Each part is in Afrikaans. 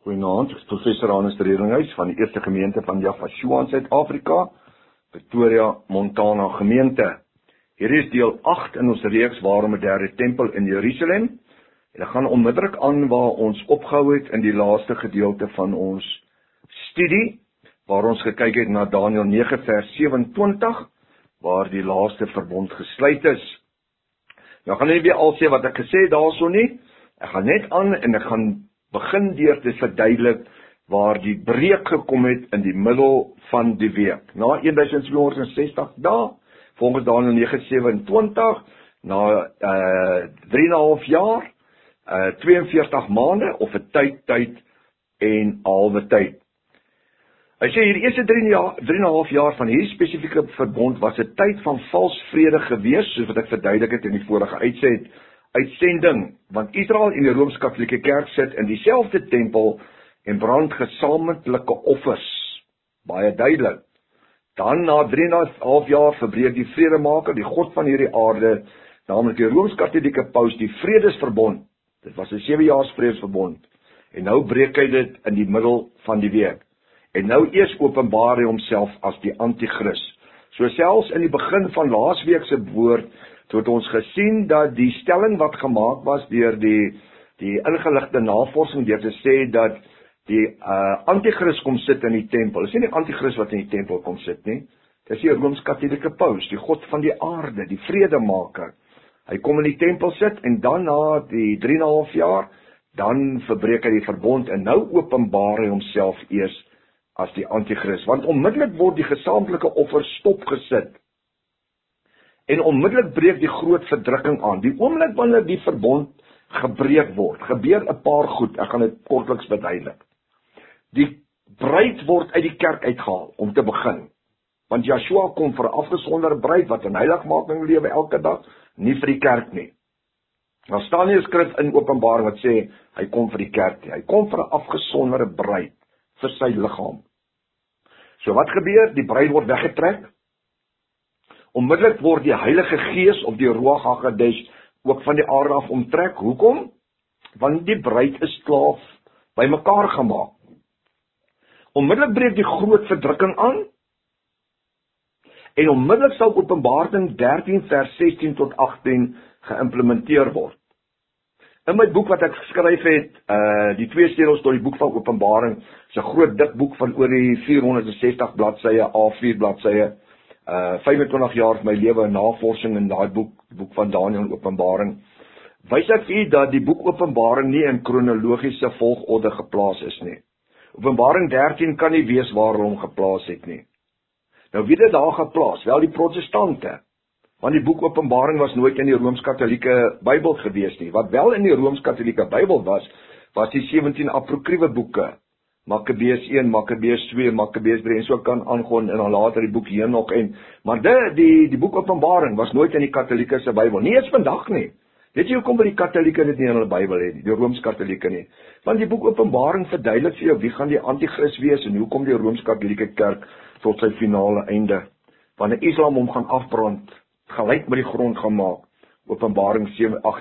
Goeienaand, ek is professor Hannes Reringhuis van die Eerste Gemeente van Yafashua in Suid-Afrika, Pretoria, Montana gemeente. Hier is deel 8 in ons reeks waarom 'n derde tempel in Jerusalem. En ek gaan onmiddellik aan waar ons opgehou het in die laaste gedeelte van ons studie, waar ons gekyk het na Daniël 9 vers 27, waar die laaste verbond gesluit is. Nou gaan ek nie weer al sê wat ek gesê het daarso nie. Ek gaan net aan en ek gaan begin deur te verduidelik waar die breek gekom het in die middel van die week. Na 1260 dae, volgens Daniël 9:27, na 3,5 jaar, 42 maande of 'n tyd en halwe tyd. Hy sê hier die eerste 3,5 jaar van hierdie spesifieke verbond was 'n tyd van vals vrede gewees, soos wat ek verduidelik het in die vorige uitsending, want Israel en die Rooms-Katolieke Kerk sit in dieselfde tempel en brand gesamentlike offers. Baie duidelik. Dan na 3,5 jaar verbreek die vredemaker, die God van hierdie aarde, naamlik die Rooms-Katolieke Paus, die vredesverbond. Dit was 'n 7-jaars vredesverbond. En nou breek hy dit in die middel van die week. En nou eers openbaar hy homself as die Antichrist. So selfs in die begin van laasweek se woord, toe het ons gesien dat die stelling wat gemaak was deur die ingeligte navorsing deur te sê dat die Antichrist kom sit in die tempel. Dis nie die Antichrist wat in die tempel kom sit nie. Dis die Rooms-Katolieke Paus, die God van die aarde, die vredemaker. Hy kom in die tempel sit en dan na die 3,5 jaar, dan verbreek hy die verbond en nou openbaar hy homself eers as die Antichrist, want onmiddellik word die gesamentlike offer stopgesit. En onmiddellik breek die groot verdrukking aan. Die oomblik wanneer die verbond gebreek word, gebeur 'n paar goed, ek gaan dit kortliks verduidelik. Die bruid word uit die kerk uitgehaal, om te begin. Want Joshua kom vir 'n afgesonderde bruid, wat in heiligmaking lewe elke dag, nie vir die kerk nie. Daar staan nie 'n skrif in Openbaring wat sê, hy kom vir die kerk nie. Hy kom vir 'n afgesonderde bruid, vir sy liggaam. So wat gebeur? Die bruid word weggetrek. Onmiddellik word die Heilige Gees of die Ruach HaKodesh ook van die aarde af omtrek. Hoekom? Want die bruid is klaar bymekaar gemaak. Onmiddellik breek die groot verdrukking aan. En onmiddellik sal Openbaring 13 vers 16 tot 18 geïmplementeer word. In my boek wat ek geskryf het, die 2 sleutels tot die boek van Openbaring, is 'n groot dik boek van oor die 460 bladsye, A4 bladsye, 25 jaar van my lewe in navorsing in daai boek van Daniël en Openbaring, wys ek vir u dat die boek Openbaring nie in kronologiese volgorde geplaas is nie. Openbaring 13 kan nie wees waar hom geplaas het nie. Nou wie het daar geplaas? Wel die protestante. Want die boek Openbaring was nooit in die Rooms-Katolieke Bybel gewees nie. Wat wel in die Rooms-Katolieke Bybel was die 17 apokriewe boeke. Makkabees 1, Makkabees 2, Makkabees 3 en so kan aangaan en dan later die boek Henok maar die boek Openbaring was nooit in die Katolieke se Bybel. Nie eens vandag nie. Weet jy hoekom by die Katolieke dit nie in hulle Bybel het nie, die Rooms-Katolieke nie? Want die boek Openbaring verduidelik vir jou wie gaan die Antichrist wees en hoekom die Rooms-Katolieke Kerk tot sy finale einde. Wanneer Islam hom gaan afbrand, gelyk met die grond gaan maak. Openbaring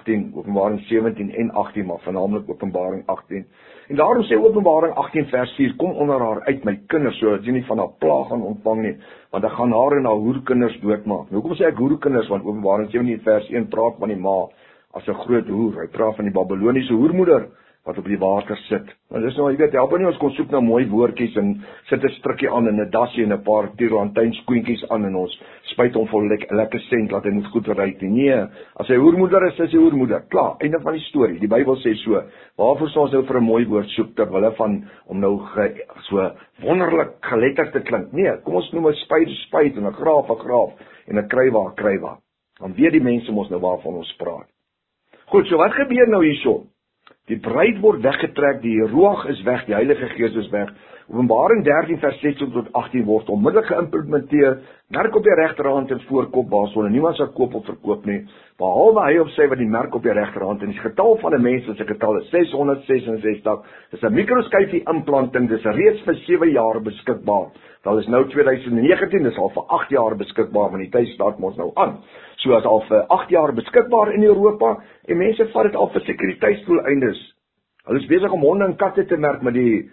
17 en 18, maar voornamelijk Openbaring 18. En daarom sê Openbaring 18 vers 4, kom onder haar uit my kinders, so dat jy nie van haar plaag gaan ontvang nie, want ek gaan haar en haar hoerkinders doodmaak. Nou, hoekom sê ek hoerkinders? Want Openbaring 17 vers 1 praat van die ma as 'n groot hoer. Hy praat van die Babyloniese hoermoeder, wat op die water sit. Want dis nou, jy weet, help nie ons kon soek na mooi woordjies en sit 'n strikkie aan en 'n dassie en 'n paar tierlantynskoentjies aan en ons spuit hom vol lekker sent, laat hy moet goed ruik nie. Nee, as hy hoermoeder is hy hoermoeder. Klaar, einde van die storie. Die Bybel sê so. Waarvoor sou ons nou vir 'n mooi woord soek terwille van om nou so wonderlik geletterd te klink? Nee, kom ons noem 'n spyt en 'n graaf en 'n krywa. Dan weet die mense mos nou waarvan ons praat. Goed, so wat gebeur nou hierso? Die bruid word weggetrek, die Ruach is weg, die Heilige Gees is weg. Openbaring 13 vers 16 tot 18 word onmiddellik geïmplementeer, merk op die regterhand en voorkop waarson niemand sal koop of verkoop nie, behalwe hy of sy wat die merk op die regterhand en die getal van 'n mens se getal is 666. Dis 'n mikroskypie implanting, dis reeds vir 7 jaar beskikbaar. Dit is nou 2019, dis al vir 8 jaar beskikbaar, want die tyd staat ons nou aan. So as al vir 8 jaar beskikbaar in Europa, en mense vat dit al vir sekuriteitsdoeleindes Hulle is besig om honde en katte te merk met die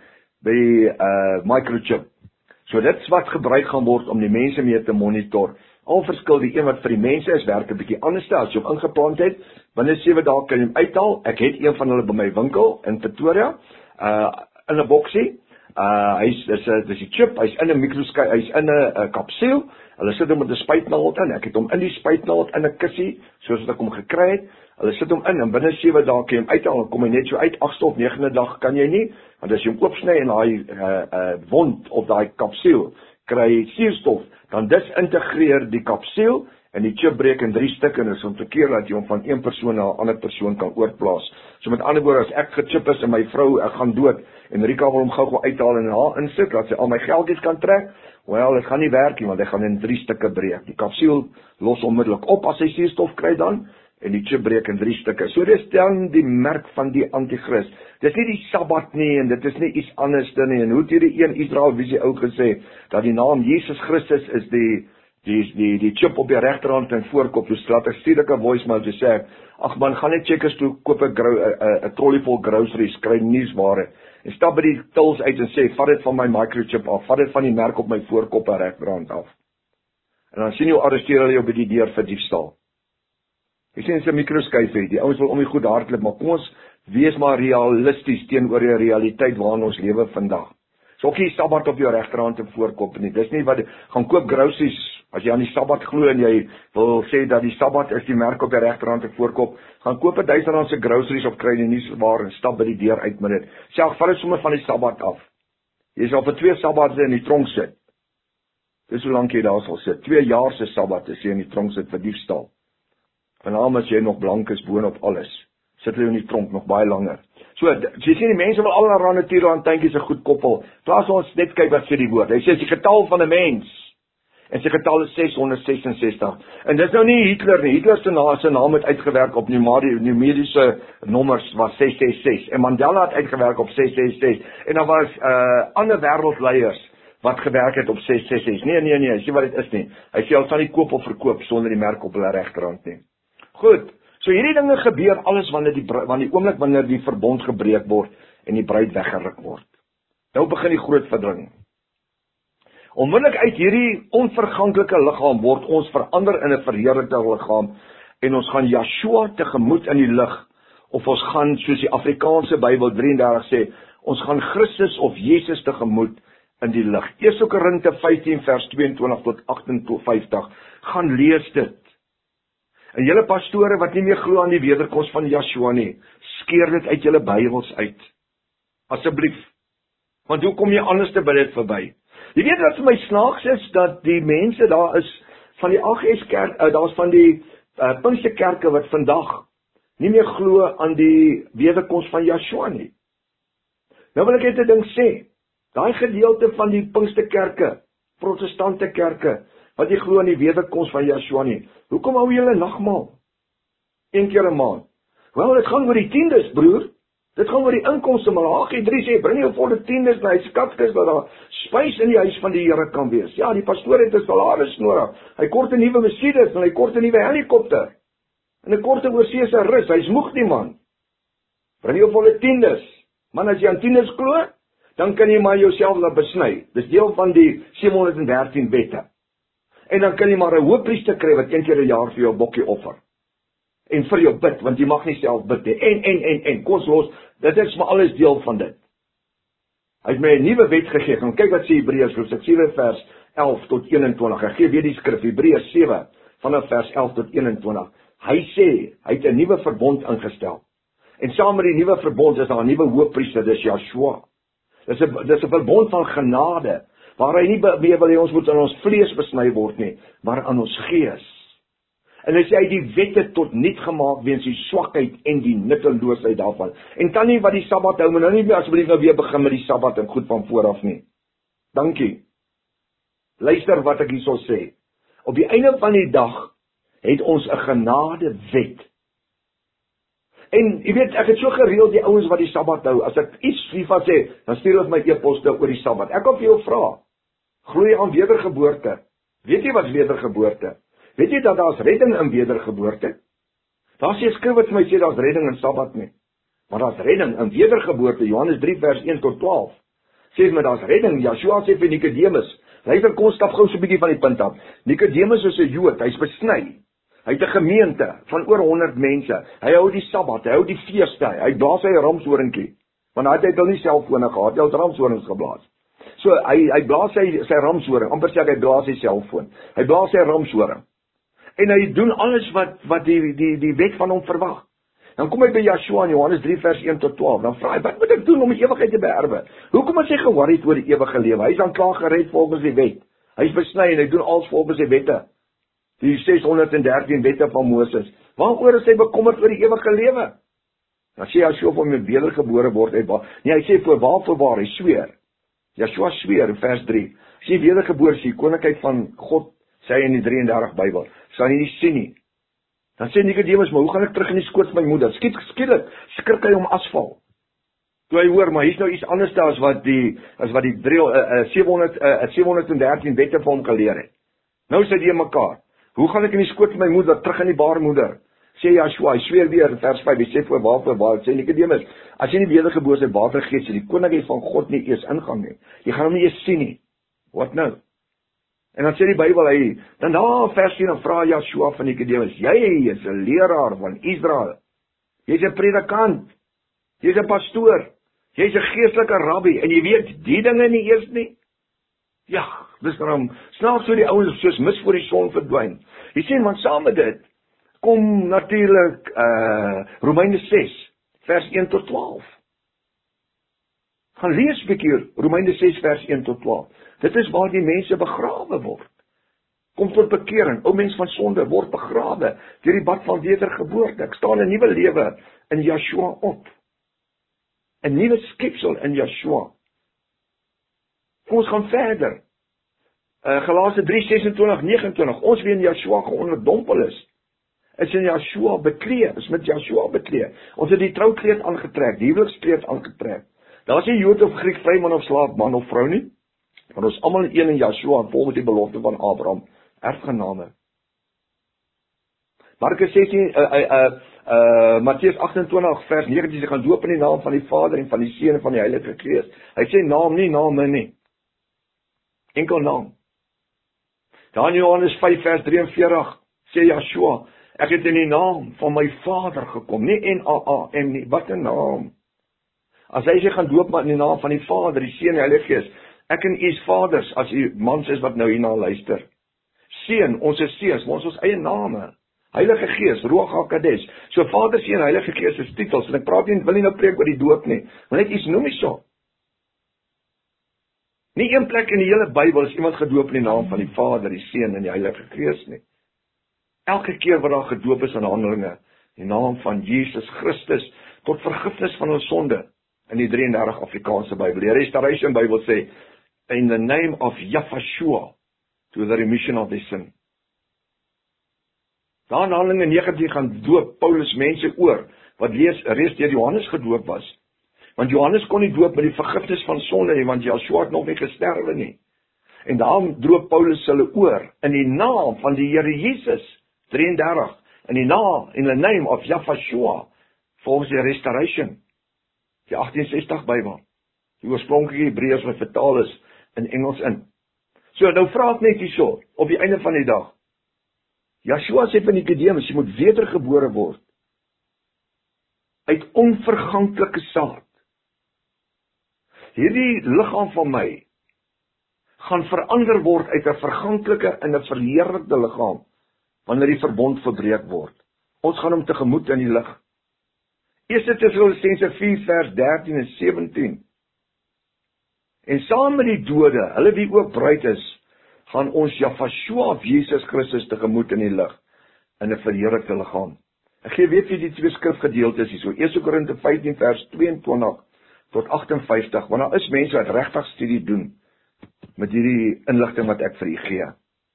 microchip. So dit is wat gebruik gaan word om die mense mee te monitor. Al verskil die een wat vir die mense is, werk 'n bietjie anders as jy hom ingeplant het. Binne 7 dae kan jy hom uithaal. Ek het een van hulle by my winkel in Pretoria, in 'n boksie. Dis die chip, hy's in 'n mikroskop, hy's in 'n kapsule. Hulle sit hom met 'n spuitnaald in. Ek het hom in die spuitnaald in 'n kussie, soos wat ek hom gekry het. Hulle sit hom in en binne 7 dae kan jy hom uithaal. Dan kom hy net so uit. 8ste of 9de dag kan jy nie, want as jy hom oopsny en daai wond of daai kapsule kry suurstof, dan disintegreer die kapsule en die chip breek in 3 stukke en is om te keer dat jy hom van een persoon na 'n ander persoon kan oorplaas. So met ander woorde, as ek gechip is en my vrou ek gaan dood en Rika wil hom gou uithaal en haar insit, dat sy al my geldjies kan trek, wel, dit gaan nie werk nie, want hy gaan in 3 stukke breek. Die kapsule los onmiddellik op as hy suurstof kry dan, en die chip breek in 3 stukke. So dis dan die merk van die antichrist. Dis nie die Sabbat nie, en dit is nie iets anders nie, en hoe het hierdie een Israel visie ou gesê, dat die naam Jesus Christus is die chip op die regterhand en voorkop, dus laat ek stuur ek 'n voicemail te sê, ag man, gaan net Checkers toe, koop 'n trolley vol groceries, kry nuusware, en stap by die tills uit en sê, vat dit van my microchip af, vat dit van die merk op my voorkop en regterhand af. En dan sien jy arresteer hulle jou by die deur vir diefstal. Ek sien 'n mikroskyfie, die ouens wil om die goed hardloop, maar kom ons wees maar realisties teenoor die realiteit waarin ons lewe vandag. So ook nie Sabbat op jou regterhand en voorkop nie. Dis nie wat gaan koop groceries as jy aan die Sabbat glo en jy wil sê dat die Sabbat is die merk op die regterhand en voorkop. Gaan koop 'n R1000 se groceries of kry jy nie waar en stap by die deur uit met dit. Sê vat dit sommer van die Sabbat af. Jy sal vir 2 Sabbate in die tronk sit. Dis hoe lank jy daar sal sit. 2 jaar se Sabbat as jy in die tronk sit vir diefstal. En as jy nog blank is boonop alles, sit jy in die tronk nog baie langer. So, jy sien die mense wil allerlei natuurlike aantuintjies 'n goed koppel. Plaas ons net kyk wat sê die woord. Hy sê die getal van 'n mens en sy getal is 666. En dis nou nie Hitler nie. Hitler se naam het uitgewerk op numeriese nommers was 666 en Mandela het uitgewerk op 666 en dan was ander wêreldleiers wat gewerk het op 666. Nee, sien wat dit is nie. Hy sê hulle sal nie koop of verkoop sonder die merk op hulle regterhand nie. Goed, so hierdie dinge gebeur alles wanneer die oomblik wanneer die verbond gebreek word en die bruid weggeruk word. Nou begin die groot verdringing. Onmiddellik uit hierdie onverganklike liggaam word ons verander in 'n verheerlikte liggaam en ons gaan Yeshua tegemoet in die lig, of ons gaan, soos die Afrikaanse Bybel 33 sê, ons gaan Christus of Jesus tegemoet in die lig. 1 Korinte 15 vers 22 tot 58, gaan lees dit. En julle pastore wat nie meer glo aan die wederkoms van Yeshua nie, skeer dit uit julle Bybels uit. Asseblief. Want hoe kom jy anders te by dit verby? Jy weet wat vir my snaaks is, dat die mense daar is, van die AGS kerk, daar is van die Pinksterkerke wat vandag nie meer glo aan die wederkoms van Yeshua nie. Nou wil ek net 'n ding sê, daai gedeelte van die Pinksterkerke, protestante kerke, wat jy glo aan die wederkoms van Yeshua nie, hoekom hou julle nagmaal? 1 keer 'n maand. Wel, dit gaan oor die tiendes, broer. Dit gaan oor die inkomste, Malagi 3 sê, bring jou volle tiendes na die skatkis, dat daar spys in die huis van die Here kan wees. Ja, die pastoor het 'n salaris nodig. Hy kort 'n nuwe Mercedes, en hy kort 'n nuwe helikopter. En 'n korte oorsese rus, hy's moeg die man. Bring jou volle tiendes. Man, as jy aan tiendes glo, dan kan jy maar jouself laat besny. Dis deel van die 713 wette. En dan kan jy maar 'n hoofpriester kry wat 1 keer 'n jaar vir jou bokkie offer. En vir jou bid, want jy mag nie self bid nie. En, kom ons los, dit is maar alles deel van dit. Hy het my 'n nuwe wet gegee, en kyk wat sê Hebreërs, hoofstuk 7 vers 11 tot 21, ek gee weer die skrif, Hebreërs 7, vanaf vers 11 tot 21, hy sê, hy het 'n nuwe verbond ingestel, en saam met die nuwe verbond is daar 'n nuwe hoofpriester, dis Yeshua. Dis 'n verbond van genade, waar hy nie meer wil hê ons moet aan ons vlees besny word nie, maar aan ons gees. En hy sê hy die wette tot niet gemaak weens die swakheid en die nutteloosheid daarvan. En dan nie wat die Sabbat hou, maar nou nie meer asseblief nou weer begin met die Sabbat en goed van vooraf nie. Dankie. Luister wat ek hierso sê. Op die einde van die dag het ons 'n genadewet. En jy weet, ek het so gereeld die ouens wat die Sabbat hou, as ek iets hiervan sê, dan stuur hulle my e-poste oor die Sabbat. Ek wil vir jou vra, glo jy aan wedergeboorte? Weet jy wat wedergeboorte? Weet jy dat daar's redding in wedergeboorte? Daar's nie 'n skrif wat vir my sê daar's redding in Sabbat nie. Maar daar's redding in wedergeboorte, Johannes 3 vers 1 tot 12. Sê maar daar's redding. Yeshua sê vir Nikodemus, luister, kom stap gou so 'n bietjie van die punt af. Nikodemus is 'n Jood, hy's besny. Hy het 'n gemeente van oor 100 mense. Hy hou die Sabbat, hy hou die feeste, hy blaas sy ramshoringkie. Want hy het al nie selfone gehad, hy het ramshorings geblaas. So hy blaas sy ramshoring, amper sê hy blaas sy selfoon. Hy blaas sy ramshoring. En hy doen alles wat die wet van hom verwag. Dan kom hy by Yeshua in Johannes 3 vers 1 tot 12. Dan vra hy, wat moet ek doen om die ewigheid te beerwe? Hoekom is hy ge-worried oor die ewige lewe? Hy is dan klaar gered volgens die wet. Hy is besny en hy doen alles volgens die wette. Die 613 wette van Moses. Waaroor is hy bekommerd oor die ewige lewe? Dan sê Yeshua vir hom wedergebore word. Nee, hy sê voorwaar, hy sweer. Yeshua sweer in vers 3. As jy wedergebore is, die koninkryk van God, sê hy in die 33 Bybel, sal jy nie sien nie. Dan sê Nikodemus, maar hoe gaan ek terug in die skoot van my moeder? Skielik skrik hy om asval. Toe hy hoor, maar hier's nou iets anders as wat die 713 wette vir hom geleer het. Nou sê die mekaar, hoe gaan ek in die skoot van my moeder terug in die baarmoeder? Sê Yeshua, hy sweer weer in vers 5, hy sê voorwaar, sê Nikodemus, as jy nie wedergebore is uit water en gees, sê die koninkryk van God nie eers ingaan nie. Jy gaan hom nie eers sien nie. Wat nou? En dan sê die Bybel, dan daar vers 10, dan vra Yeshua van Nikodemus, jy is 'n leraar van Israel. Jy's 'n predikant. Jy's 'n pastoor. Jy's 'n geestelike rabbi en jy weet die dinge nie eers nie. Ja, dis dan snaaks so die ouens soos mis voor die son verdwyn. Jy sien, want saam met dit kom natuurlik Romeine 6 vers 1 tot 12. Gaan lees 'n bietjie Romeine 6 vers 1 tot 12. Dit is waar die mense begrawe word. Kom tot bekering, ou mens van sonde word begrawe deur die bad van wedergeboorte. Ek staan 'n nuwe lewe in Yeshua op. 'n Nuwe skepsel in Yeshua. Kom ons gaan verder. Galasië 3:26-29. Ons wie in Yeshua geonderdompel is in Yeshua bekleed, is met Yeshua bekleed. Ons het die troukleed aangetrek, die huwelikskleed aangetrek. Daar is nie Jood of Griek, vryman of slaaf, man of vrou nie. Want ons almal een in Yeshua, volgens die belofte van Abraham, erfgename. Markus 16, Matteus 28 vers 19, sy gaan doop in die naam van die Vader en van die Seun en van die Heilige Gees. Hy sê naam nie, name nie. Enkel naam. Dan in Johannes 5 vers 43 sê Yeshua, ek het in die naam van my Vader gekom, nie N-A-A-M nie, wat 'n naam. As hy sê gaan doop maar in die naam van die Vader, die Seun en die Heilige Gees, ek en u is vaders, as u mans is wat nou hierna luister. Seun, ons is seuns, maar ons eie name. Heilige Gees, Ruach HaKodesh. So Vader, Seun, Heilige Gees is titels, en ek praat nie, wil nie nou preek oor die doop nie, maar net iets noem so. Nie een plek in die hele Bybel is iemand gedoop in die naam van die Vader, die Seun en die Heilige Gees nie. Elke keer wat daar gedoop is in Handelinge, in die naam van Jesus Christus, tot vergifnis van ons sonde, in die 33 Afrikaanse Bybel. Die Restoration Bybel sê, in the name of Yahshua, to the remission of the sin. Daar in Handelinge 19 gaan doop Paulus mense oor, wat reeds deur Johannes gedoop was. Want Johannes kon nie doop met die vergifnis van sonde nie, want Yeshua het nog nie gesterwe nie. En daarom droop Paulus hulle oor, in die naam van die Here Jesus, 33, in the name of Yahshua, volgens die Restoration, die 1860 Bybel, die oorspronklike Hebreërs wat vertaal is in Engels in. So, nou vra ek net hierso, op die einde van die dag, Yeshua sê vir Nikodemus, jy moet wedergebore word, uit onverganklike saad. Hierdie liggaam van my, gaan verander word uit 'n verganklike en 'n verheerlikte liggaam, wanneer die verbond verbreek word. Ons gaan hom tegemoet in die lig. 1 Tessalonisense 4 vers 13 en 17. En saam met die dode, hulle wie ook bruid is, gaan ons Yahshua Jesus Christus tegemoet in die lig, in 'n verheerlikte liggaam. Ek gee weet wie die twee skrifgedeeltes is, so 1 Korinte 15 vers 22 tot 58, want daar is mense wat regtig studie doen, met hierdie inligting wat ek vir u gee.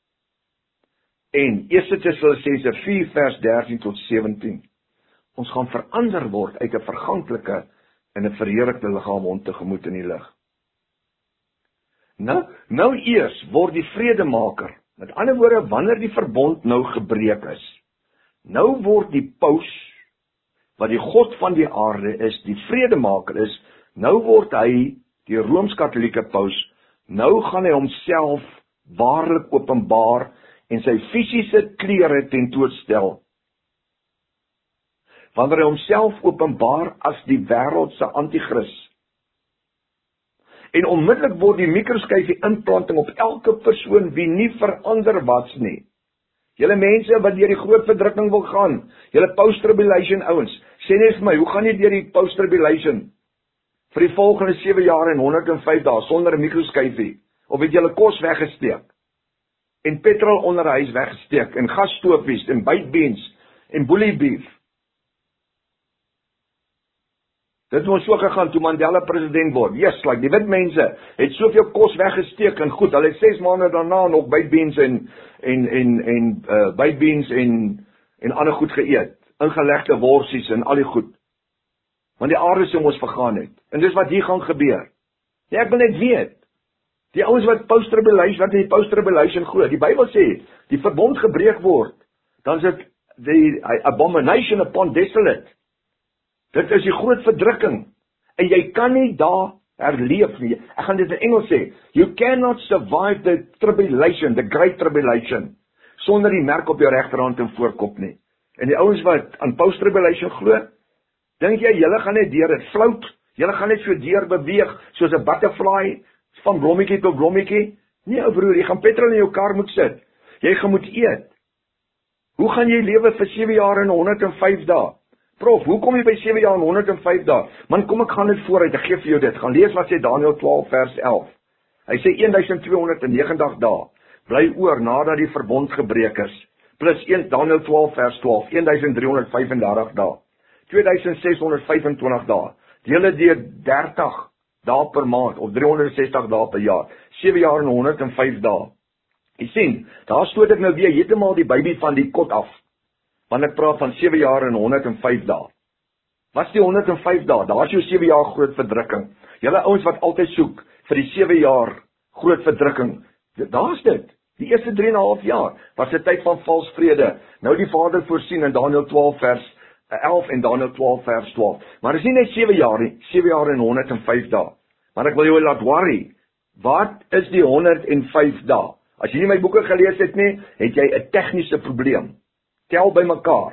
En 1 Tessalonisense 4 vers 13 tot 17. Ons gaan verander word uit 'n verganklike en 'n verheerlikte liggaam om tegemoet in die lig. Nou eers word die vredemaker, met ander woorde, wanneer die verbond nou gebreek is, nou word die paus wat die God van die aarde is, die vredemaker is, nou word hy die Rooms-Katolieke paus, nou gaan hy homself waarlik openbaar en sy fisiese kleure tentoonstel. Wanneer hy homself openbaar as die wêreld se anti-kris. En onmiddellik word die mikroskyfie implanting op elke persoon wie nie verander was nie. Julle mense wat deur die groot verdrukking wil gaan, julle post-tribulation ouens, sê net vir my, hoe gaan jy deur die post-tribulation? Vir die volgende 7 jaar en 105 dae, sonder 'n mikroskyfie, of het julle kos weggesteek, en petrol onder huis weggesteek, en gasstopies, en baked beans, en bully beef. Dit was so gegaan toe Mandela president word. Yes, like die wit mense het soveel kos weggesteek en goed, hulle het 6 maande daarna nog baked beans en baked beans en ander goed geëet, ingelegde worsies en al die goed. Want die aarde sou mos vergaan het. En dis wat hier gaan gebeur. Ja, ek wil net weet. Die ouens wat die post-tribulation glo, die Bybel sê, die verbond gebreek word, dan is dit die abomination upon desolate. Dit is die groot verdrukking. En jy kan nie daar herleef nie. Ek gaan dit in Engels sê. You cannot survive the tribulation, the great tribulation, sonder die merk op jou regterhand en voorkop nie. En die ouens wat aan post-tribulation glo, dink jy, julle gaan net deur dit float, julle gaan net so deur beweeg, soos 'n butterfly, van blommetjie tot blommetjie? Nee, ou broer, jy gaan petrol in jou kar moet sit. Jy gaan moet eet. Hoe gaan jy lewe vir 7 jaar en 105 dae? Prof, hoe kom jy by 7 jaar en 105 dae? Man, kom ek gaan dit vooruit, ek gee vir jou dit. Gaan lees wat sê Daniël 12 vers 11. Hy sê 1290 dae bly oor nadat die verbond gebreek is. Plus 1 Daniël 12 vers 12, 1335 dae. 2625 dae. Deel dit deur 30 dae per maand of 360 dae per jaar. 7 jaar en 105 dae. Jy sien, daar stoot ek nou weer heeltemal die Bybel van die kot af. Want ek praat van 7 jaar en 105 dae. Wat is die 105 dae? Daar is jou 7 jaar groot verdrukking. Julle ouens wat altyd soek vir die 7 jaar groot verdrukking, daar is dit. Die eerste 3,5 jaar was 'n tyd van vals vrede. Nou die Vader voorsien in Daniël 12 vers 11 en Daniël 12 vers 12. Maar dis nie net 7 jaar nie, 7 jaar en 105 dae. Maar ek wil jou laat worry. Wat is die 105 dae? As jy nie my boeke gelees het nie, het jy 'n tegniese probleem. Tel by mekaar.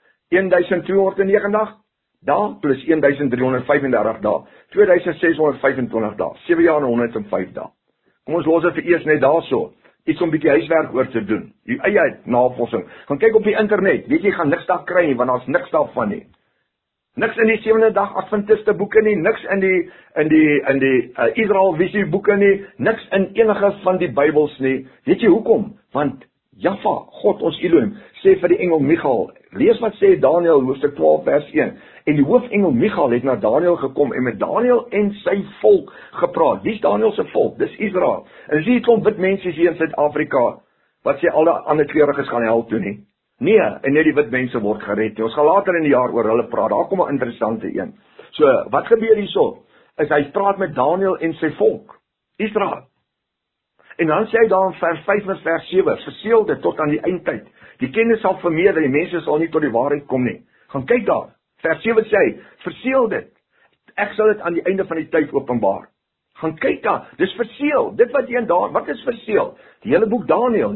1290 dae plus 1335 dae. 2625 dae. 7 jaar en 105 dae. Kom ons los dit vir eers net daarso. Iets om 'n bietjie huiswerk oor te doen. Die eie navorsing. Gaan kyk op die internet. Weet jy, gaan niks daar kry nie, want daar's niks daarvan nie. Niks in die 7de dag Adventiste boeke nie, niks in die Israel visie boeke nie, niks in enige van die Bybels nie. Weet jy hoekom? Want Jahwe, God ons Elohim, sê vir die engel Michael, lees wat sê Daniël hoofstuk 12 vers 1. En die hoofengel Michael het na Daniël gekom en met Daniël en sy volk gepraat. Wie is Daniël se volk? Dis Israel. En sien jy klomp wit mense hier in Suid-Afrika wat sê alle ander kleuriges gaan hel toe nie. Nee, en net die wit mense word gered. Ons gaan later in die jaar oor hulle praat. Daar kom 'n interessante een. So, wat gebeur hierso? Is hy praat met Daniël en sy volk, Israel. En dan sê hy daar in vers 5 en vers 7, verseël dit tot aan die eindtyd. Die kennis sal vermeerder, die mense sal nie tot die waarheid kom nie. Gaan kyk daar. Vers 7 sê hy, verseël dit. Ek sal dit aan die einde van die tyd openbaar. Gaan kyk daar. Dis verseël. Dit wat een daar, wat is verseël? Die hele boek Daniël.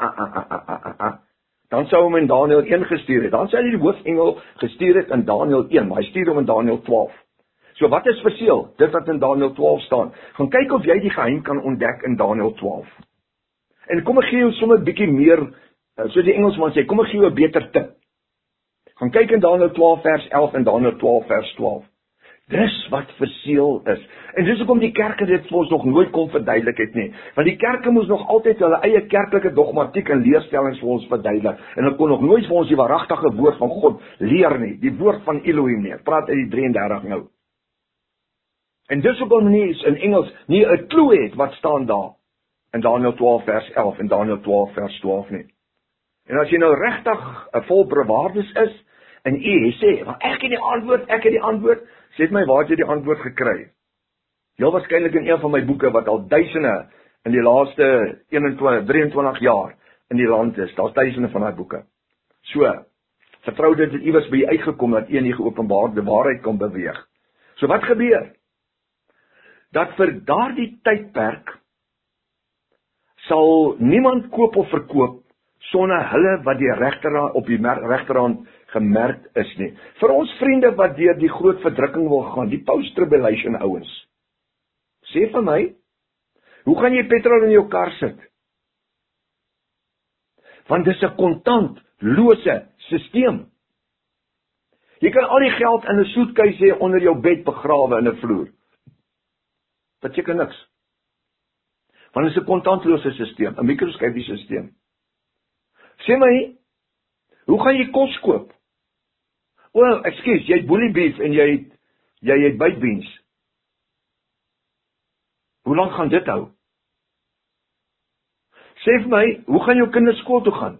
Dan sou hom in Daniël 1 gestuur het. Dan sou hy die hoofengel gestuur het in Daniël 1, maar hy stuur hom in Daniël 12. So wat is verseël? Dit wat in Daniël 12 staan. Gaan kyk of jy die geheim kan ontdek in Daniël 12. En kom ek gee jou sommer 'n bietjie meer, so die Engelsman sê, kom ek gee jou 'n beter tip. Gaan kyk in Daniël 12 vers 11 en Daniël 12 vers 12. Dis wat verseël is. En dis hoekom die kerke dit vir ons nog nooit kon verduidelik het nie. Want die kerke moes nog altyd hulle eie kerklike dogmatiek en leerstellings vir ons verduidelik. En hulle kon nog nooit vir ons die waaragtige woord van God leer nie. Die woord van Elohim nie. Ek praat uit die 33 nou. En dis hoekom nie in Engels nie 'n klou het wat staan daar in Daniël 12 vers 11 en Daniël 12 vers 12 nie. En as jy nou regtig 'n volbewaardes is en jy sê, "Maar ek het die antwoord," sê my, waar het jy die antwoord gekry? Heel waarskynlik in een van my boeke wat al duisende in die laaste 23 jaar in die land is. Daar's duisende van daai boeke. So, Vertrou dit het iewers by jy uitgekom, dat een die geopenbaarde waarheid kan beweeg. So wat gebeur? Dat vir daardie tydperk sal niemand koop of verkoop sonder hulle wat die regterhand op die regterhand gemerk is nie. Vir ons vriende wat deur die groot verdrukking wil gaan, die post-tribulation ouens, sê vir my, hoe gaan jy petrol in jou kar sit? Want dis 'n kontantlose stelsel. Jy kan al die geld in 'n soetkuis hê onder jou bed begrawe in 'n vloer. Beteken niks. Want dit is 'n kontantlose stelsel, 'n mikroskopiese stelsel. Sê my, hoe gaan jy kos koop? Ekskuus, jy het boelie beef en jy het baked beans. Hoe lank gaan dit hou? Sê vir my, hoe gaan jou kinders skool toe gaan?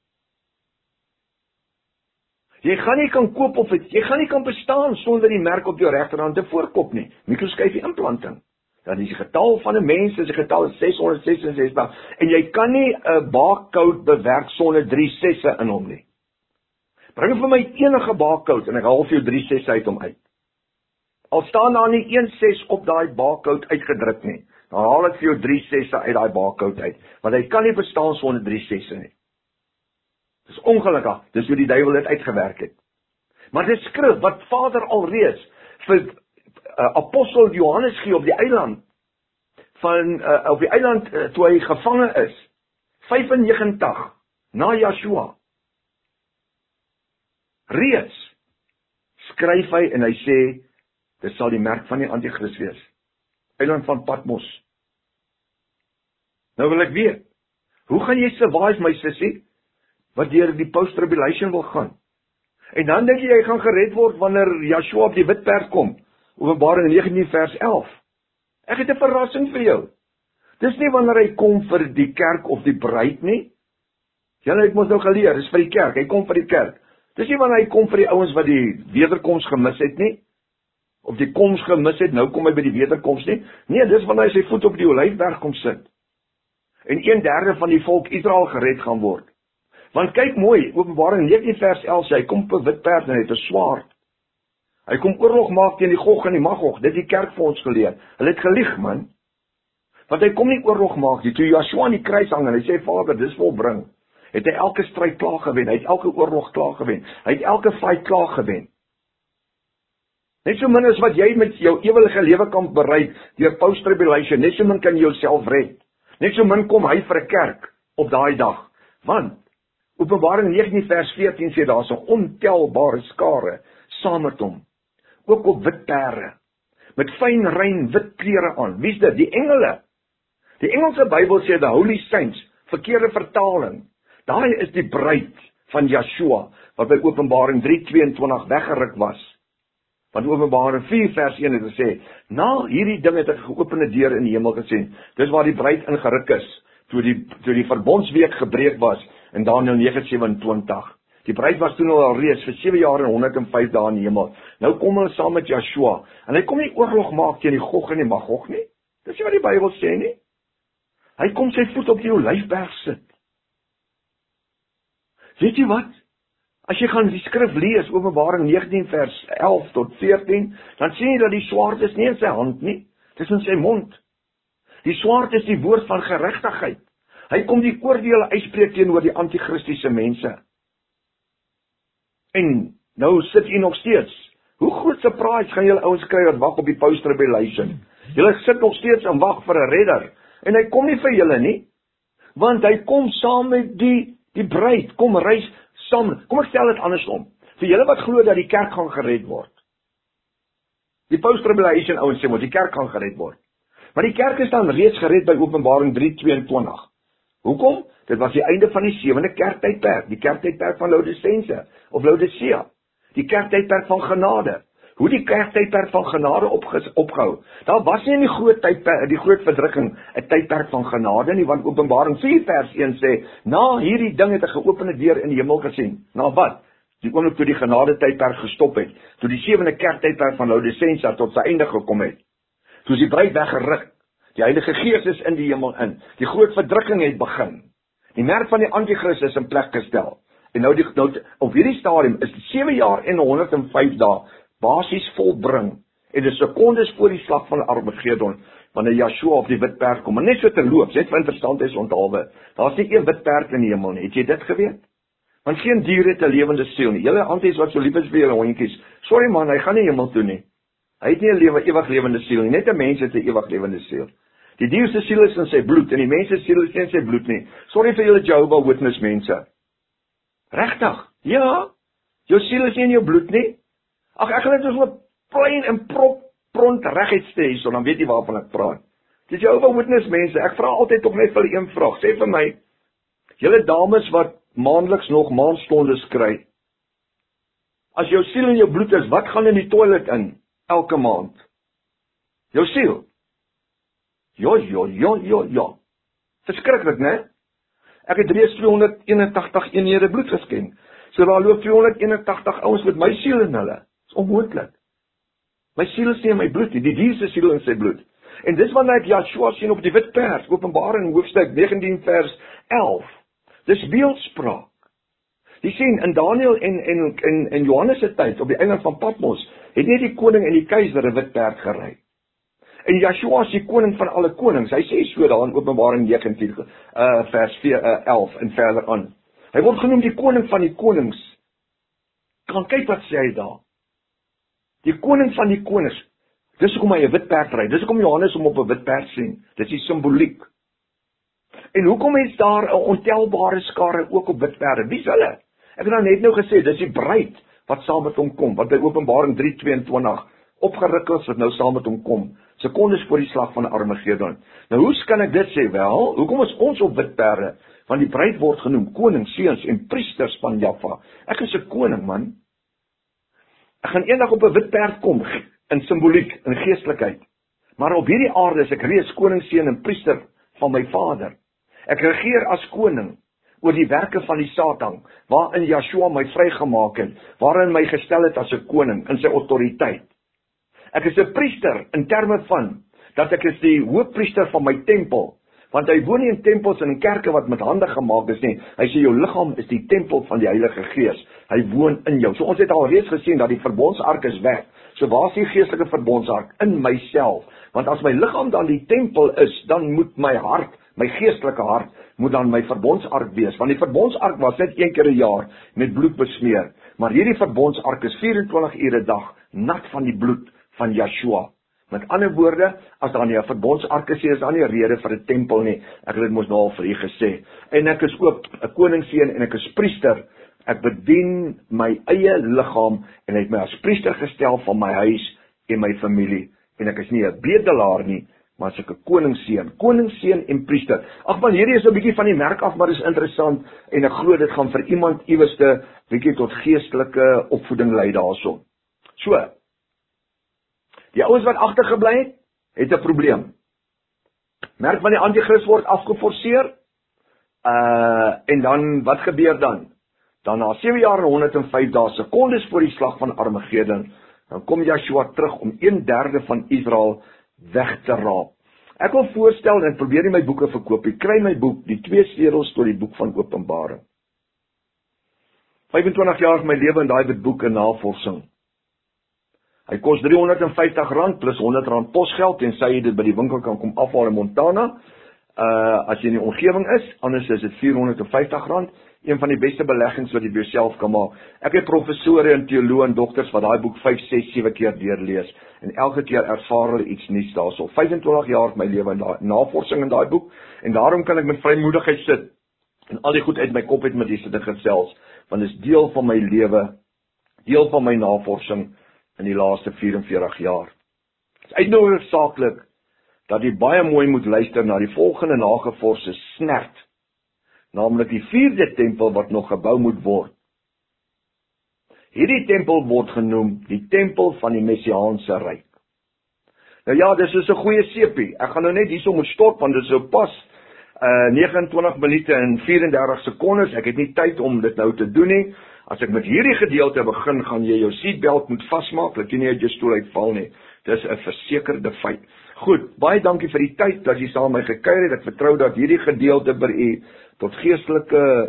Jy gaan nie kan koop of jy gaan nie kan bestaan sonder die merk op jou regterhand te voorkop nie. Mikroskopie implanting. Dan is die getal van 'n mens, is die getal 666 en jy kan nie 'n barcode bewerk sonder 3 sesse in hom nie. Bring vir my enige barcode en ek haal vir jou 3 sesse uit hom uit. Al staan daar nie 1 6 op daai barcode uitgedruk nie, dan haal ek vir jou 3 sesse uit daai barcode uit, want hy kan nie bestaan sonder 3 sesse nie. Dis ongelukkig, dis hoe die duiwel dit uitgewerk het. Maar dit skrif wat Vader alreeds vir apostel Johannes gee op die eiland toe hy gevange is 95 na Joshua. Reeds skryf hy en hy sê dit sal die merk van die anti-kris wees. Eiland van Patmos. Nou wil ek weet, hoe gaan jy survive my sussie wat deur die post-tribulation wil gaan? En dan dink jy gaan gered word wanneer Joshua op die wit perd kom. Openbaring 19 vers 11. Ek het 'n verrassing vir jou. Dis nie wanneer hy kom vir die kerk of die bruid nie. Julle het mos nou geleer, dis vir die kerk, hy kom vir die kerk. Dis nie wanneer hy kom vir die ouens wat die wederkoms gemis het nie, of die koms gemis het, nou kom hy by die wederkoms nie. Nee, dis wanneer hy sy voet op die Olyfberg kom sit. En 1/3 van die volk Israel gered gaan word. Want kyk mooi, Openbaring 19 vers 11 sê, hy kom op 'n wit perd en hy het 'n swaard. Hy kom oorlog maak teen die Gog en die Magog. Dit die kerk vir ons geleer. Hulle het gelieg, man. Want hy kom nie oorlog maak nie. Toe Joshua aan die kruis hang en hy sê, Vader, dis volbring. Het hy elke stryd klaar gewen. Hy het elke oorlog klaar gewen. Hy het elke fight klaar gewen. Net so min as wat jy met jou ewige lewe kan bereik deur post-tribulation, net so min kan jy jouself red. Net so min kom hy vir 'n kerk op daai dag. Want Openbaring 19 vers 14 sê daar's 'n ontelbare skare saam met hom. Ook op wit perde, met fyn rein wit klere aan. Wie's dit? Die engele. Die Engelse Bybel sê the Holy Saints, verkeerde vertaling. Daai is die bruid van Joshua, wat by Openbaring 3:22 weggeruk was. Want Openbaring 4 vers 1 het gesê, na hierdie ding het ek 'n geopende deur in die hemel gesien. Dis waar die bruid ingeruk is, toe die verbondsweek gebreek was, in Daniël 9:27. Die bruid was toen al reeds vir 7 jaar en 105 dae in die hemel. Nou kom hulle saam met Joshua, en hy kom nie oorlog maak teen die Gog en die Magog nie. Dis nie wat die Bybel sê nie. Hy kom sy voet op die Olyfberg sit. Weet jy wat? As jy gaan die skrif lees, Openbaring 19 vers 11 tot 14, dan sien jy dat die swaard is nie in sy hand nie, dis in sy mond. Die swaard is die woord van geregtigheid. Hy kom die oordeele uitspreek teenoor die antichristiese mense. En nou sit jy nog steeds. Hoe groot surprise gaan julle ouens kry wat wag op die post-tribulation? Julle sit nog steeds en wag vir 'n redder. En hy kom nie vir julle nie, want hy kom saam met die bruid, kom reis saam. Kom ek stel dit andersom. Vir julle wat glo dat die kerk gaan gered word. Die post-tribulation ouens sê, maar die kerk gaan gered word. Maar die kerk is dan reeds gered by Openbaring 3:22. Hoekom? Dit was die einde van die 7de kerktydperk, die kerktydperk van Laodicea, of Laodicea, die kerktydperk van genade. Hoe die kerktydperk van genade opgehou. Daar was nie in die groot tydperk, die groot verdrukking, 'n tydperk van genade nie, want Openbaring 4 vers 1 sê, na hierdie ding het 'n geopende deur in die hemel gesien. Na wat? Die oomblik toe die genade tydperk gestop het, toe die 7de kerktydperk van Laodicea tot sy einde gekom het. Toe is die bruid weggeruk. Die Heilige Gees is in die hemel in. Die groot verdrukking het begin. Die merk van die anti-kris is in plek gestel. En nou op hierdie stadium is 7 jaar en 105 dae basies volbring. En dis sekondes voor die slag van Armageddon, wanneer Yeshua op die wit perd kom. Maar net so te loop, net vir interessant is onthaalwe. Daar's nie een wit perd in die hemel nie. Het jy dit geweet? Want geen dier het 'n lewende siel nie. Julle anties wat so lief is vir julle hondjies. Sorry man, hy gaan nie hemel toe nie. Hy het nie 'n ewig lewende siel nie. Net 'n mens het 'n ewig lewende siel. Die dier se siel is in sy bloed en die mens se siel is nie in sy bloed nie. Sorry vir julle Jehovah Witness mense. Regtig? Ja. Jou siel is nie in jou bloed nie. Ag, ek gaan dit so plain en pront reguit sê hierso, dan weet jy waarvan ek praat. Dis Jehovah Witness mense. Ek vra altyd tog net vir een vraag. Sê vir my, julle dames wat maandeliks nog maandstondes kry. As jou siel in jou bloed is, wat gaan in die toilet in elke maand? Jou siel. Ja. Verskriklik, né? Ek het reeds 281 eenhede bloed geskenk. So daar loop 281 ouens met my siel in hulle. Dis onmoontlik. My siel is nie in my bloed nie, die dier se siel in sy bloed. En dis wanneer ek Yeshua sien op die wit perd, Openbaring hoofstuk 19 vers 11. Dis beeldspraak. Jy sien, in Daniël en Johannes se tyd, op die eiland van Patmos, het nie die koning en die keiser 'n wit perd gery. En Yeshua is die koning van alle konings. Hy sê so daar in Openbaring 19 vers 11 en verder aan. Hy word genoem die koning van die konings. Kan kyk wat sê hy daar. Die koning van die konings. Dis hoekom hy 'n wit perd ry. Dis hoekom Johannes hom op 'n wit perd sien. Dis die simboliek. En hoekom is daar 'n ontelbare skare ook op wit perde? Wie's hulle? Ek het nou gesê, dis die bruid wat saam met hom kom, wat by Openbaring 3:22 opgeruk is, wat nou saam met hom kom. Sekondes voor die slag van Armageddon. Nou hoe kan ek dit sê? Wel, hoekom is ons op wit perde? Want die bruid word genoem konings, seuns en priesters van Jahwe. Ek is 'n koning, man. Ek gaan eendag op 'n wit perd kom, in simboliek, in geestelikheid. Maar op hierdie aarde is ek reeds koning, seun en priester van my Vader. Ek regeer as koning oor die werke van die Satan, waarin Yeshua my vrygemaak het, waarin my gestel het as 'n koning, in sy autoriteit. Ek is 'n priester, in terme van, dat ek is die hoofpriester van my tempel, want hy woon nie in tempels en in kerke wat met hande gemaak is nie, hy sê jou liggaam is die tempel van die Heilige Gees, hy woon in jou. So ons het al reeds gesien, dat die verbondsark is weg, so waar is die geestelike verbondsark? In myself, want as my liggaam dan die tempel is, dan moet my hart, my geestelike hart, moet dan my verbondsark wees, want die verbondsark was net 1 keer 'n jaar, met bloed besmeer, maar hierdie verbondsark is 24 ure 'n dag, nat van die bloed van Yeshua. Met ander woorde, as daar nie 'n verbondsark is daar nie 'n rede vir 'n tempel nie. Ek het dit mos nou al vir u gesê. En ek is ook 'n koningsseun en ek is priester. Ek bedien my eie liggaam en hy het my as priester gestel van my huis en my familie. En ek is nie 'n bedelaar nie, maar as ek 'n koningsseun en priester. Ag man, hierdie is 'n bietjie van die merk af, maar dis interessant en ek glo dit gaan vir iemand iewerste bietjie tot geestelike opvoeding lei daarso. So, die ouens wat agtergebly het 'n probleem. Merk van die anti-kris word afgeforceer. En dan, wat gebeur dan? Dan na 7 jaar en 105 dae, sekondes voor die slag van Armageddon, dan kom Yeshua terug om 1/3 van Israel weg te raap. Ek wil voorstel, en probeer nie my boeke verkoop, ek kry my boek, die 2 sleutels tot die boek van Openbaring. 25 jaar van my lewe in daai boek en navorsing. Hy kos R350 plus R100 posgeld, en sy dit by die winkel kan kom afhaal in Montana, as jy in die omgewing is, anders is dit R450, een van die beste beleggings wat jy by jouself kan maak. Ek het professore en teoloë en dokters wat daai boek 5, 6, 7 keer deurlees, en elke keer ervaar hulle iets nuuts daarso. 25 jaar my lewe in navorsing in daai boek, en daarom kan ek met vrymoedigheid sit, en al die goed uit my kop het met die sit gesels, want dit is deel van my lewe, deel van my navorsing, in die laaste 44 jaar. Het is uitnodigend saaklik, dat jy baie mooi moet luister na die volgende nagevorse snert, naamlik die 4de tempel wat nog gebou moet word. Hierdie tempel word genoem, die tempel van die Messiaanse ryk. Nou ja, dis is 'n goeie sepie, ek gaan nou net hierso moet stop, want dit is so pas, 29 minute en 34 sekondes, ek het nie tyd om dit nou te doen nie. As ek met hierdie gedeelte begin, gaan jy jou seatbelt moet vasmaak, dat jy nie uit jou stoel uitval nie. Dis 'n versekerde feit. Goed, baie dankie vir die tyd dat jy saam met my gekuier het. Ek vertrou dat hierdie gedeelte by u tot geestelike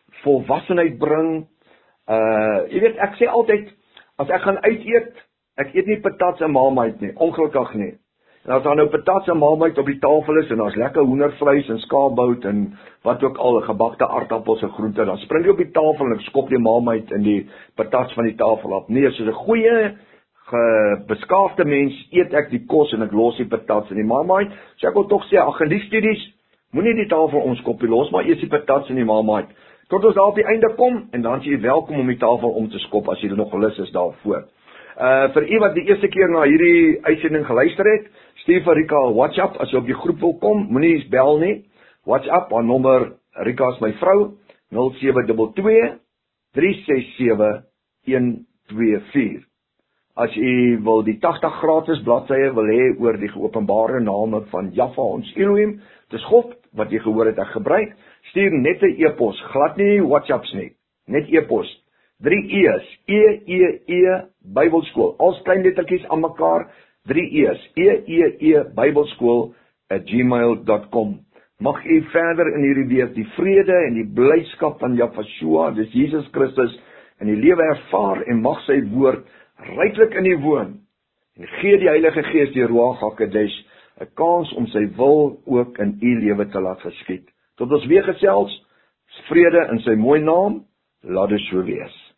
volwassenheid bring. Jy weet, ek sê altyd, as ek gaan uit eet, ek eet nie patats en marmite nie, ongelukkig nie. En as daar nou patats en marmite op die tafel is, en daar's lekker hoendervleis en skaapbout en wat ook al, gebakte aardappels en groente, dan spring jy op die tafel en ek skop die marmite en die patats van die tafel af. Nee, soos 'n goeie beskaafde mens eet ek die kos en ek los die patats en die marmite. So ek wil tog sê, ag, in die studies, moenie die tafel omskop nie, los maar eers die patats en die marmite. Tot ons daar op die einde kom, en dan is jy welkom om die tafel om te skop, as jy nog gelus is daarvoor. Vir u wat die eerste keer na hierdie uitsending geluister het, stuur vir Rika 'n WhatsApp, as jy op die groep wil kom, moenie bel nie. WhatsApp, haar nommer, Rika is my vrou, 0722 367 124. As u wil die 80 gratis bladsye wil hê oor die geopenbare name van Jahwe ons Elohim, dis God wat jy gehoor het ek gebruik, stuur net 'n e-pos, glad nie WhatsApps nie, net e-pos, 3 E's, E Bybelskool, als klein lettertjies aan mekaar, 3 E's, Bybelskool@gmail.com. Mag u verder in hierdie week die vrede en die blydskap van Jahwe, dis Jesus Christus, in die lewe ervaar en mag sy woord ryklik in u woon. En gee die Heilige Gees, die Ruach HaKodesh, 'n kans om sy wil ook in u lewe te laat geskied. Tot ons weer gesels, vrede in sy mooi naam, laat dit so wees.